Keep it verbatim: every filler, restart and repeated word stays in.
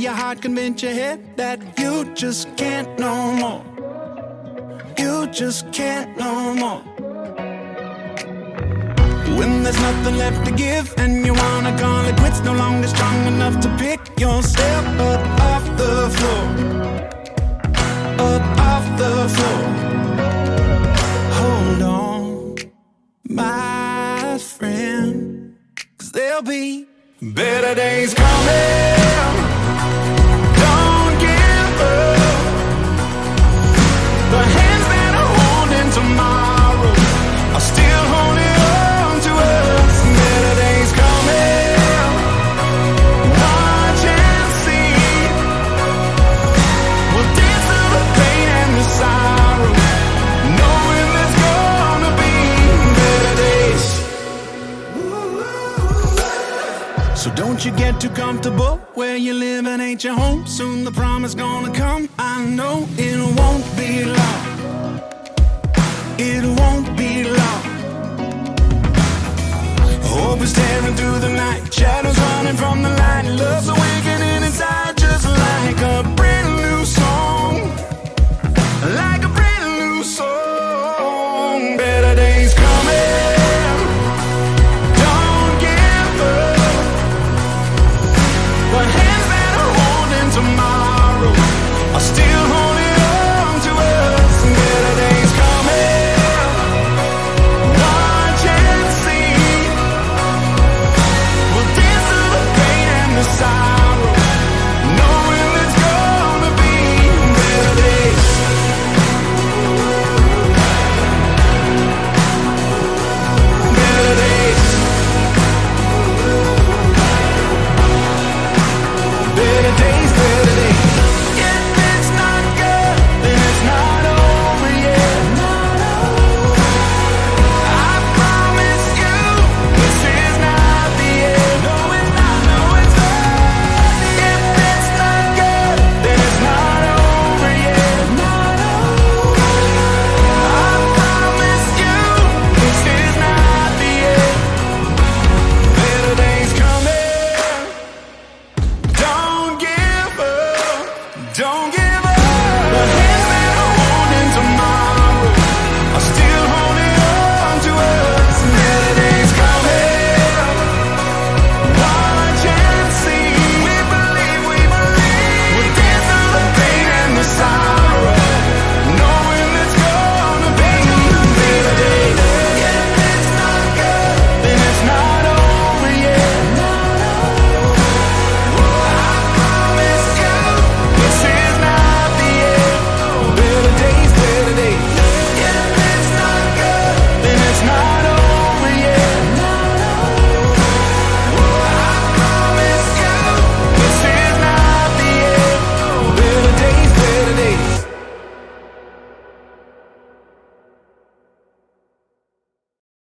your heart convince your head that you just can't no more. You just can't no more. When there's nothing left to give and you wanna call it quits, no longer strong enough to pick yourself up off the floor. Up off the floor. Hold on, my friend, 'cause there'll be better days coming. Don't give up. The hands that are holding tomorrow are still holding on to us. Better days coming. Watch and see. We'll dance through the pain and the sorrow, knowing there's gonna be better days. So don't you get too comfortable where you live and ain't your home. Soon the promise gonna come. I know it won't be long. It won't be long. Hope is tearing through the